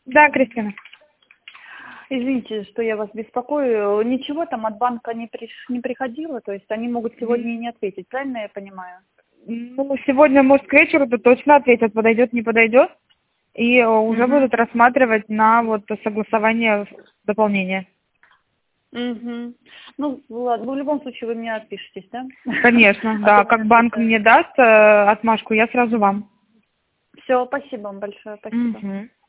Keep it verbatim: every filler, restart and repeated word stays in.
Да, Кристина. Извините, что я вас беспокою. Ничего там от банка не, приш... не приходило? То есть они могут сегодня и не ответить, правильно я понимаю? Ну, сегодня, может, к вечеру-то точно ответят, подойдет, не подойдет. И э, уже Угу. будут рассматривать на вот согласование дополнения. Угу. Ну, ладно, в любом случае вы мне отпишетесь, да? Конечно, А то да. у Как меня банк что-то... мне даст э, отмашку, я сразу вам. Все, спасибо вам большое, спасибо. Угу.